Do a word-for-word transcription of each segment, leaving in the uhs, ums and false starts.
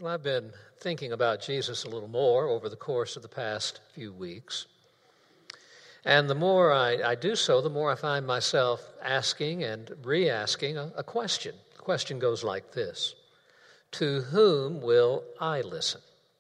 Well, I've been thinking about Jesus a little more over the course of the past few weeks. And the more I, I do so, the more I find myself asking and re-asking a, a question. The question goes like this: to whom will I listen?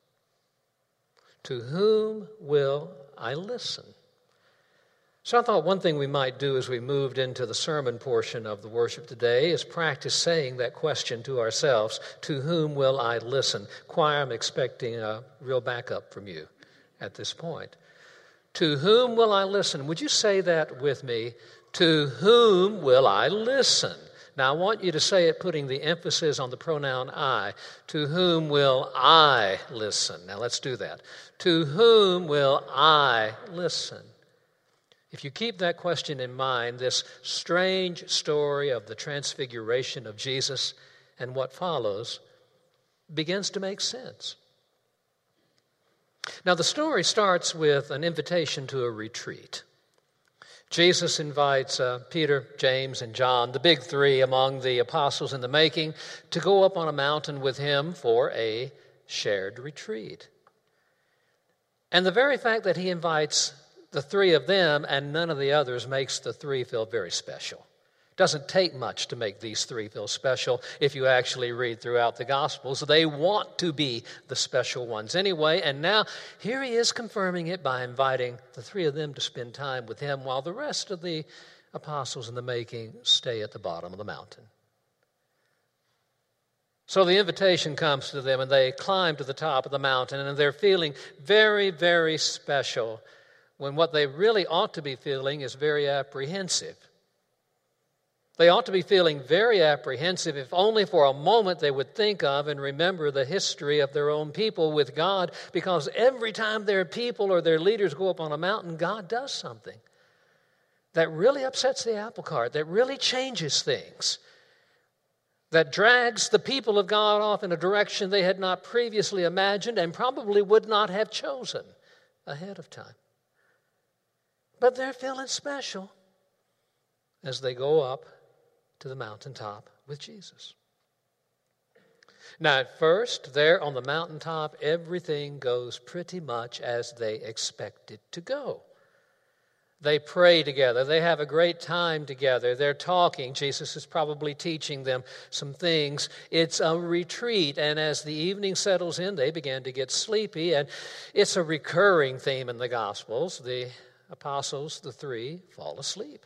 To whom will I listen? So I thought one thing we might do as we moved into the sermon portion of the worship today is practice saying that question to ourselves: to whom will I listen? Choir, I'm expecting a real backup from you at this point. To whom will I listen? Would you say that with me? To whom will I listen? Now I want you to say it putting the emphasis on the pronoun I. To whom will I listen? Now let's do that. To whom will I listen? If you keep that question in mind, this strange story of the transfiguration of Jesus and what follows begins to make sense. Now, the story starts with an invitation to a retreat. Jesus invites uh, Peter, James, and John, the big three among the apostles in the making, to go up on a mountain with him for a shared retreat. And the very fact that he invites the three of them and none of the others makes the three feel very special. It doesn't take much to make these three feel special if you actually read throughout the Gospels. They want to be the special ones anyway, and now here he is confirming it by inviting the three of them to spend time with him while the rest of the apostles in the making stay at the bottom of the mountain. So the invitation comes to them, and they climb to the top of the mountain, and they're feeling very, very special, when what they really ought to be feeling is very apprehensive. They ought to be feeling very apprehensive if only for a moment they would think of and remember the history of their own people with God, because every time their people or their leaders go up on a mountain, God does something that really upsets the apple cart, that really changes things, that drags the people of God off in a direction they had not previously imagined and probably would not have chosen ahead of time. But they're feeling special as they go up to the mountaintop with Jesus. Now, at first, there on the mountaintop, everything goes pretty much as they expect it to go. They pray together. They have a great time together. They're talking. Jesus is probably teaching them some things. It's a retreat, and as the evening settles in, they begin to get sleepy, and it's a recurring theme in the Gospels. The apostles, the three, fall asleep.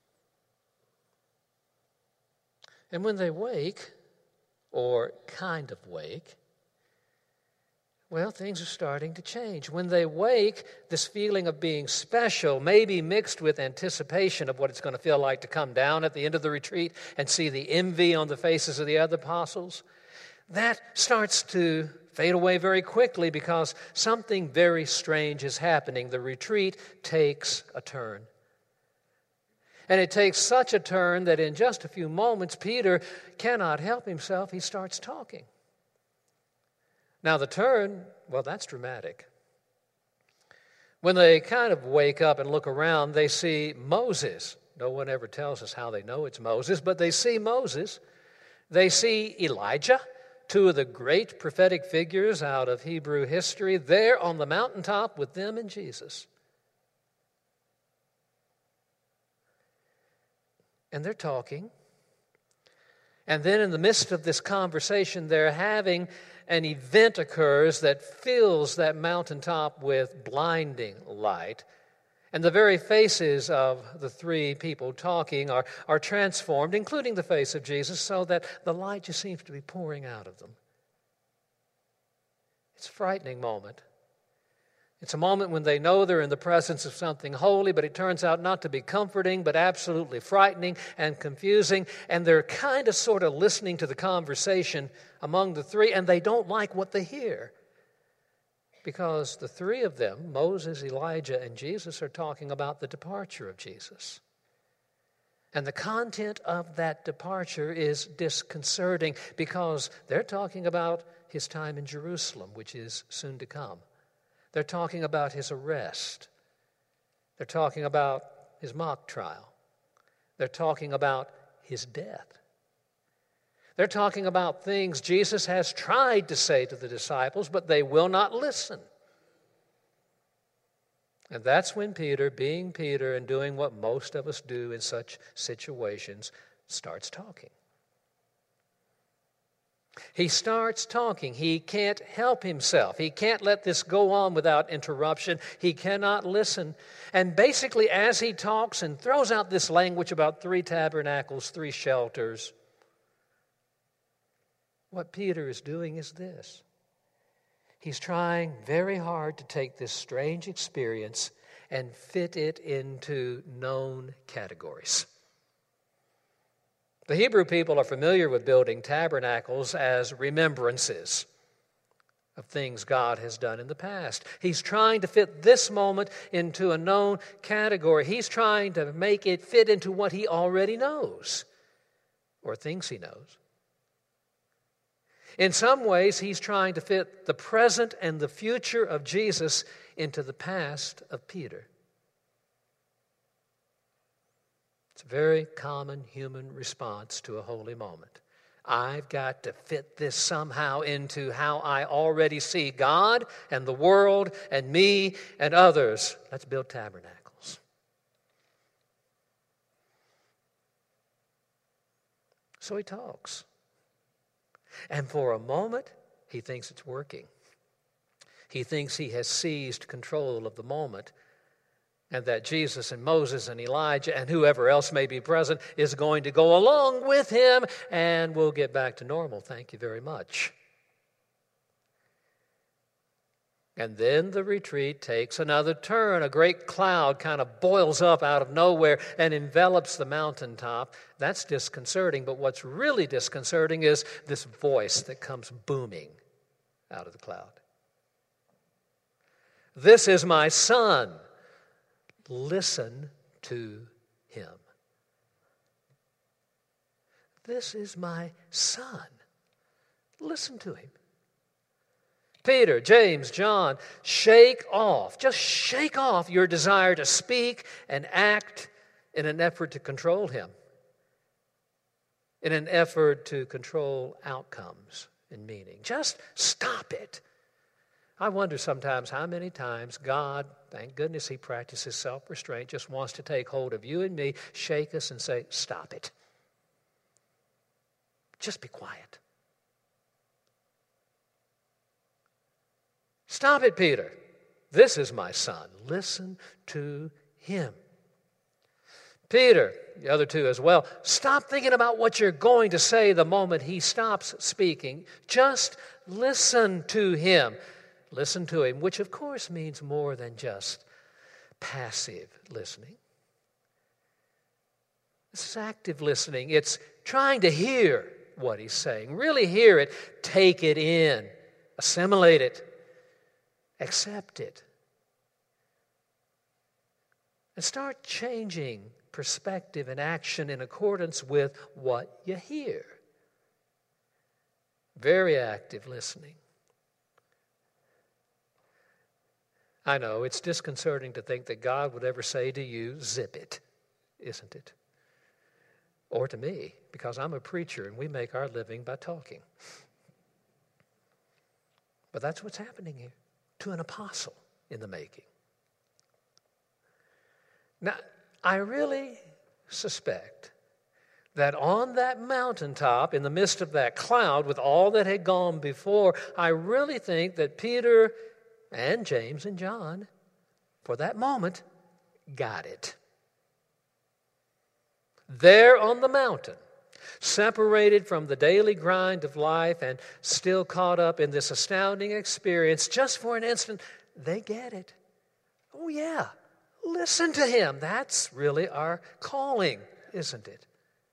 And when they wake, or kind of wake, well, things are starting to change. When they wake, this feeling of being special may be mixed with anticipation of what it's going to feel like to come down at the end of the retreat and see the envy on the faces of the other apostles. That starts to fade away very quickly because something very strange is happening. The retreat takes a turn. And it takes such a turn that in just a few moments, Peter cannot help himself. He starts talking. Now, the turn, well, that's dramatic. When they kind of wake up and look around, they see Moses. No one ever tells us how they know it's Moses, but they see Moses. They see Elijah, two of the great prophetic figures out of Hebrew history, there on the mountaintop with them and Jesus. And they're talking. And then in the midst of this conversation they're having, an event occurs that fills that mountaintop with blinding light. And the very faces of the three people talking are, are transformed, including the face of Jesus, so that the light just seems to be pouring out of them. It's a frightening moment. It's a moment when they know they're in the presence of something holy, but it turns out not to be comforting, but absolutely frightening and confusing. And they're kind of sort of listening to the conversation among the three, and they don't like what they hear. Because the three of them, Moses, Elijah, and Jesus, are talking about the departure of Jesus. And the content of that departure is disconcerting because they're talking about his time in Jerusalem, which is soon to come. They're talking about his arrest. They're talking about his mock trial. They're talking about his death. They're talking about things Jesus has tried to say to the disciples, but they will not listen. And that's when Peter, being Peter and doing what most of us do in such situations, starts talking. He starts talking. He can't help himself. He can't let this go on without interruption. He cannot listen. And basically, as he talks and throws out this language about three tabernacles, three shelters, what Peter is doing is this. He's trying very hard to take this strange experience and fit it into known categories. The Hebrew people are familiar with building tabernacles as remembrances of things God has done in the past. He's trying to fit this moment into a known category. He's trying to make it fit into what he already knows or thinks he knows. In some ways, he's trying to fit the present and the future of Jesus into the past of Peter. It's a very common human response to a holy moment. I've got to fit this somehow into how I already see God and the world and me and others. Let's build tabernacles. So he talks. And for a moment, he thinks it's working. He thinks he has seized control of the moment, and that Jesus and Moses and Elijah and whoever else may be present is going to go along with him, and we'll get back to normal. Thank you very much. And then the retreat takes another turn. A great cloud kind of boils up out of nowhere and envelops the mountaintop. That's disconcerting, but what's really disconcerting is this voice that comes booming out of the cloud. This is my son. Listen to him. This is my son. Listen to him. Peter, James, John, shake off, just shake off your desire to speak and act in an effort to control him, in an effort to control outcomes and meaning. Just stop it. I wonder sometimes how many times God, thank goodness he practices self-restraint, just wants to take hold of you and me, shake us and say, stop it. Just be quiet. Stop it, Peter. This is my son. Listen to him. Peter, the other two as well, stop thinking about what you're going to say the moment he stops speaking. Just listen to him. Listen to him, which of course means more than just passive listening. This is active listening. It's trying to hear what he's saying. Really hear it. Take it in. Assimilate it. Accept it. And start changing perspective and action in accordance with what you hear. Very active listening. I know it's disconcerting to think that God would ever say to you, zip it, isn't it? Or to me, because I'm a preacher and we make our living by talking. But that's what's happening here to an apostle in the making. Now, I really suspect that on that mountaintop, in the midst of that cloud, with all that had gone before, I really think that Peter and James and John, for that moment, got it. There on the mountain, separated from the daily grind of life and still caught up in this astounding experience, just for an instant, they get it. Oh yeah, listen to him. That's really our calling, isn't it?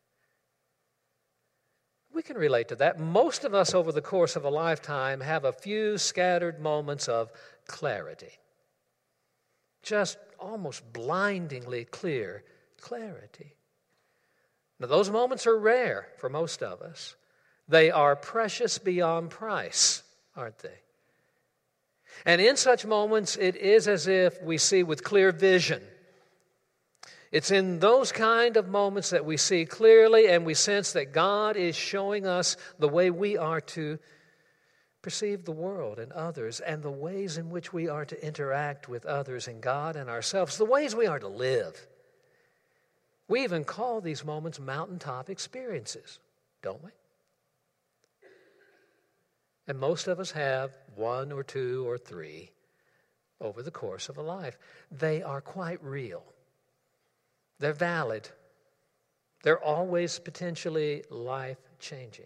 We can relate to that. Most of us over the course of a lifetime have a few scattered moments of clarity. Just almost blindingly clear clarity. Now, those moments are rare for most of us. They are precious beyond price, aren't they? And in such moments, it is as if we see with clear vision. It's in those kind of moments that we see clearly and we sense that God is showing us the way we are to perceive the world and others, and the ways in which we are to interact with others and God and ourselves, the ways we are to live. We even call these moments mountaintop experiences, don't we? And most of us have one or two or three over the course of a life. They are quite real. They're valid. They're always potentially life-changing.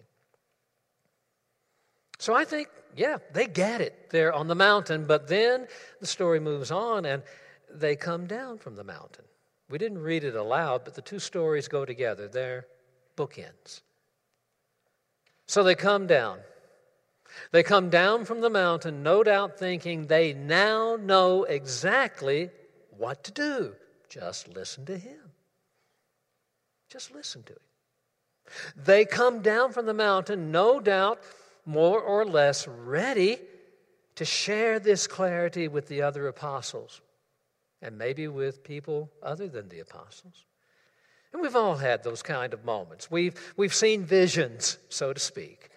So I think, yeah, they get it there on the mountain, but then the story moves on and they come down from the mountain. We didn't read it aloud, but the two stories go together. They're bookends. So they come down. They come down from the mountain, no doubt thinking they now know exactly what to do. Just listen to him. Just listen to him. They come down from the mountain, no doubt more or less ready to share this clarity with the other apostles, and maybe with people other than the apostles. And we've all had those kind of moments. We've, we've seen visions, so to speak.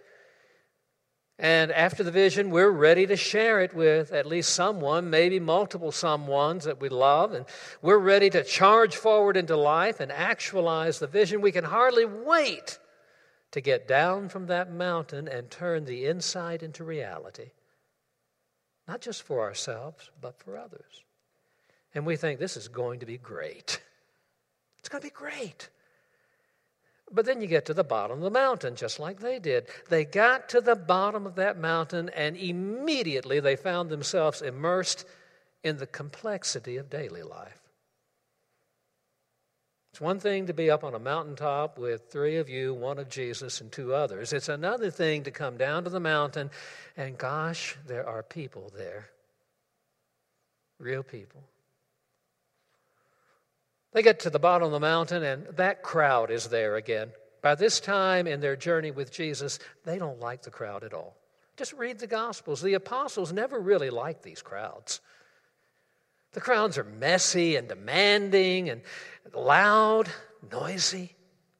And after the vision, we're ready to share it with at least someone, maybe multiple someones that we love. And we're ready to charge forward into life and actualize the vision. We can hardly wait to get down from that mountain and turn the insight into reality. Not just for ourselves, but for others. And we think this is going to be great. It's going to be great. But then you get to the bottom of the mountain, just like they did. They got to the bottom of that mountain, and immediately they found themselves immersed in the complexity of daily life. It's one thing to be up on a mountaintop with three of you, one of Jesus, and two others. It's another thing to come down to the mountain, and gosh, there are people there. Real people. They get to the bottom of the mountain, and that crowd is there again. By this time in their journey with Jesus, they don't like the crowd at all. Just read the Gospels. The apostles never really liked these crowds. The crowds are messy and demanding and loud, noisy.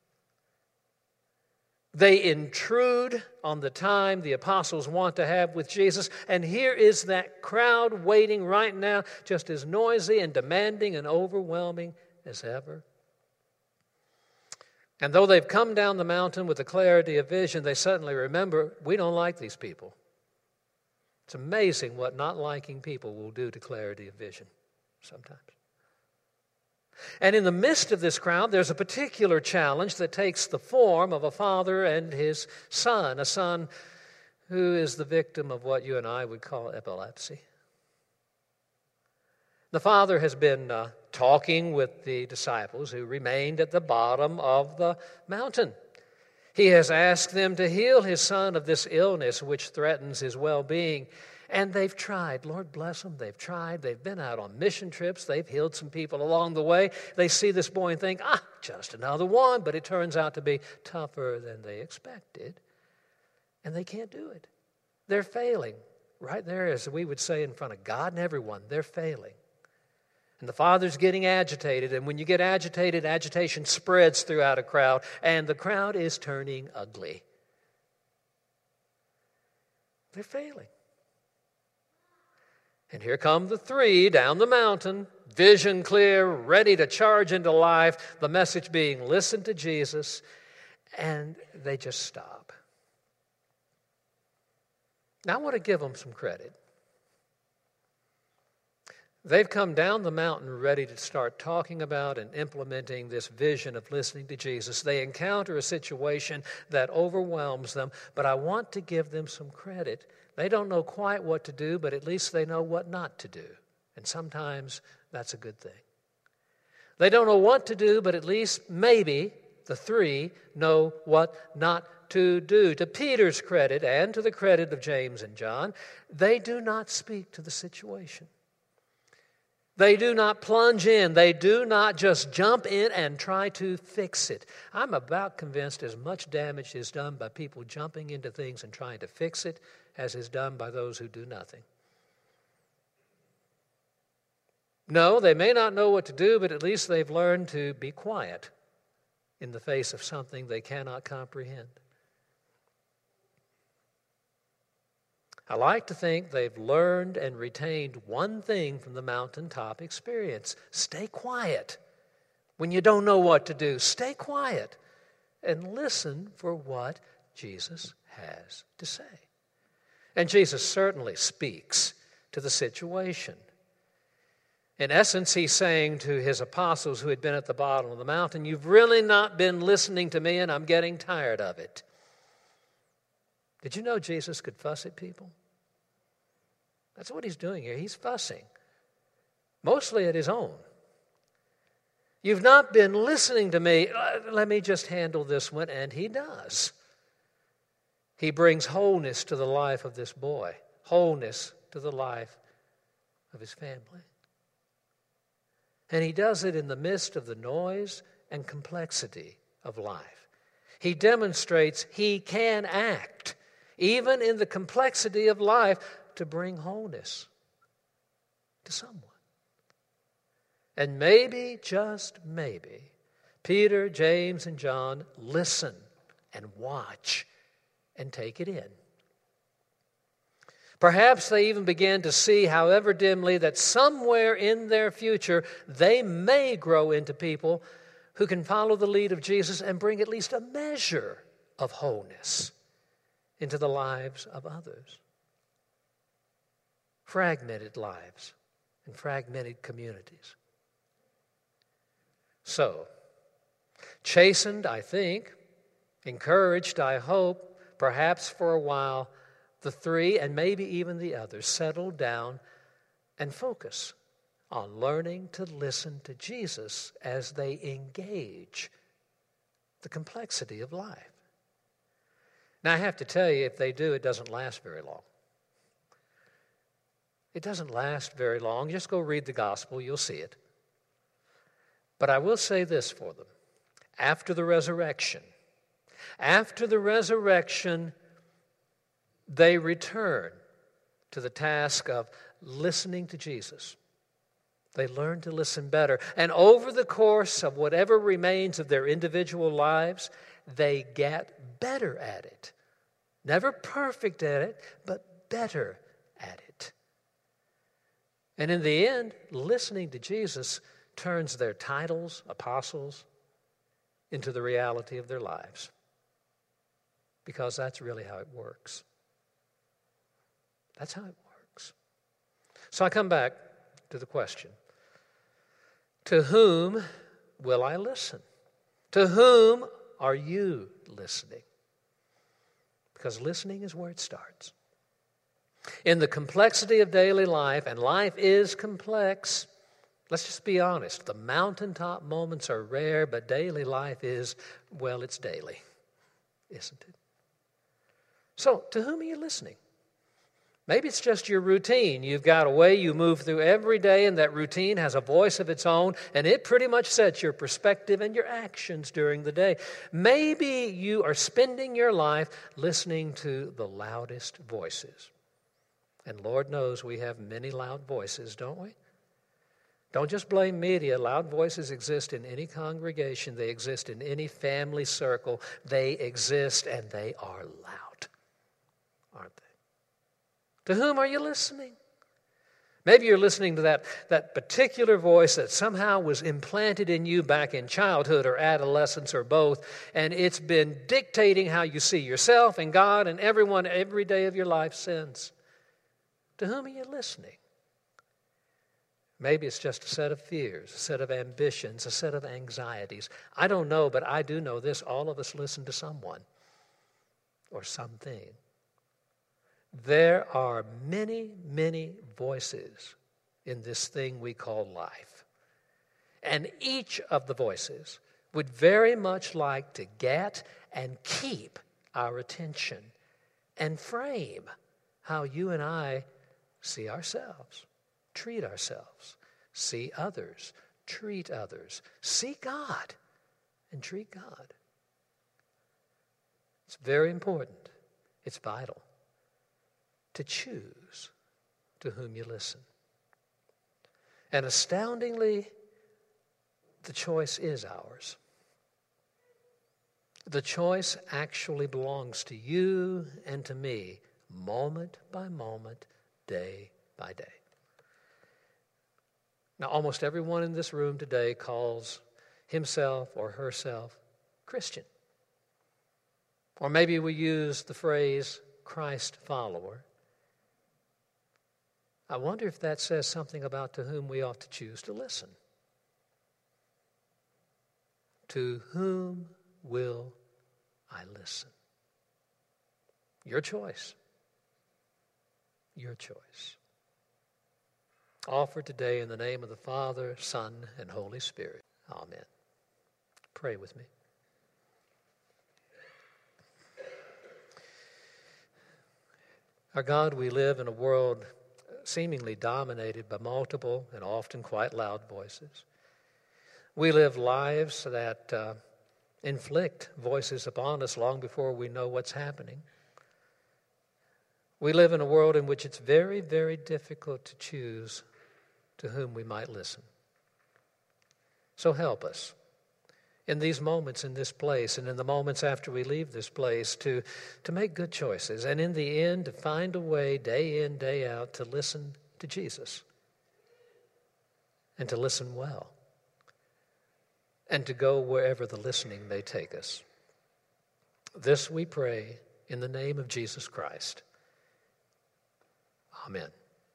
They intrude on the time the apostles want to have with Jesus. And here is that crowd waiting right now, just as noisy and demanding and overwhelming as ever. And though they've come down the mountain with the clarity of vision, they suddenly remember, we don't like these people. It's amazing what not liking people will do to clarity of vision sometimes. And in the midst of this crowd, there's a particular challenge that takes the form of a father and his son, a son who is the victim of what you and I would call epilepsy. The father has been uh, talking with the disciples who remained at the bottom of the mountain. He has asked them to heal his son of this illness which threatens his well-being. And they've tried. Lord bless them. They've tried. They've been out on mission trips. They've healed some people along the way. They see this boy and think, ah, just another one. But it turns out to be tougher than they expected. And they can't do it. They're failing. Right there, as we would say in front of God and everyone, they're failing. And the father's getting agitated. And when you get agitated, agitation spreads throughout a crowd. And the crowd is turning ugly. They're failing. And here come the three down the mountain, vision clear, ready to charge into life, the message being, listen to Jesus, and they just stop. Now I want to give them some credit. They've come down the mountain ready to start talking about and implementing this vision of listening to Jesus. They encounter a situation that overwhelms them, but I want to give them some credit. They don't know quite what to do, but at least they know what not to do. And sometimes that's a good thing. They don't know what to do, but at least maybe the three know what not to do. To Peter's credit and to the credit of James and John, they do not speak to the situation. They do not plunge in. They do not just jump in and try to fix it. I'm about convinced as much damage is done by people jumping into things and trying to fix it as is done by those who do nothing. No, they may not know what to do, but at least they've learned to be quiet in the face of something they cannot comprehend. I like to think they've learned and retained one thing from the mountaintop experience. Stay quiet. When you don't know what to do, stay quiet and listen for what Jesus has to say. And Jesus certainly speaks to the situation. In essence, he's saying to his apostles who had been at the bottom of the mountain, you've really not been listening to me, and I'm getting tired of it. Did you know Jesus could fuss at people? That's what he's doing here. He's fussing, mostly at his own. You've not been listening to me. Let me just handle this one, and he does. He brings wholeness to the life of this boy, wholeness to the life of his family. And he does it in the midst of the noise and complexity of life. He demonstrates he can act, even in the complexity of life, to bring wholeness to someone. And maybe, just maybe, Peter, James, and John listen and watch and take it in. Perhaps they even began to see, however dimly, that somewhere in their future they may grow into people who can follow the lead of Jesus and bring at least a measure of wholeness into the lives of others. Fragmented lives and fragmented communities. So, chastened, I think, encouraged, I hope, perhaps for a while, the three, and maybe even the others, settle down and focus on learning to listen to Jesus as they engage the complexity of life. Now, I have to tell you, if they do, it doesn't last very long. It doesn't last very long. Just go read the gospel, you'll see it. But I will say this for them. After the resurrection, after the resurrection, they return to the task of listening to Jesus. They learn to listen better. And over the course of whatever remains of their individual lives, they get better at it. Never perfect at it, but better at it. And in the end, listening to Jesus turns their titles, apostles, into the reality of their lives. Because that's really how it works. That's how it works. So I come back to the question. To whom will I listen? To whom are you listening? Because listening is where it starts. In the complexity of daily life, and life is complex, let's just be honest. The mountaintop moments are rare, but daily life is, well, it's daily, isn't it? So, to whom are you listening? Maybe it's just your routine. You've got a way you move through every day, and that routine has a voice of its own, and it pretty much sets your perspective and your actions during the day. Maybe you are spending your life listening to the loudest voices. And Lord knows we have many loud voices, don't we? Don't just blame media. Loud voices exist in any congregation. They exist in any family circle. They exist, and they are loud, aren't they? To whom are you listening? Maybe you're listening to that, that particular voice that somehow was implanted in you back in childhood or adolescence or both, and it's been dictating how you see yourself and God and everyone every day of your life since. To whom are you listening? Maybe it's just a set of fears, a set of ambitions, a set of anxieties. I don't know, but I do know this. All of us listen to someone or something. There are many, many voices in this thing we call life. And each of the voices would very much like to get and keep our attention and frame how you and I see ourselves, treat ourselves, see others, treat others, see God, and treat God. It's very important. It's vital to choose to whom you listen. And astoundingly, the choice is ours. The choice actually belongs to you and to me, moment by moment, day by day. Now, almost everyone in this room today calls himself or herself Christian. Or maybe we use the phrase Christ follower. I wonder if that says something about to whom we ought to choose to listen. To whom will I listen? Your choice. Your choice. Offered today in the name of the Father, Son, and Holy Spirit. Amen. Pray with me. Our God, we live in a world seemingly dominated by multiple and often quite loud voices. We live lives that uh, inflict voices upon us long before we know what's happening. We live in a world in which it's very, very difficult to choose to whom we might listen. So help us in these moments in this place and in the moments after we leave this place to, to make good choices, and in the end to find a way day in, day out to listen to Jesus and to listen well and to go wherever the listening may take us. This we pray in the name of Jesus Christ. Amen.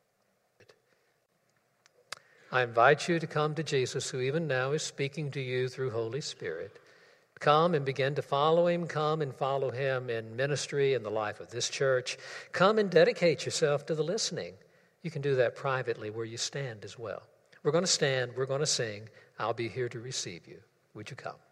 I invite you to come to Jesus, who even now is speaking to you through Holy Spirit. Come and begin to follow him. Come and follow him in ministry in the life of this church. Come and dedicate yourself to the listening. You can do that privately where you stand as well. We're going to stand. We're going to sing. I'll be here to receive you. Would you come?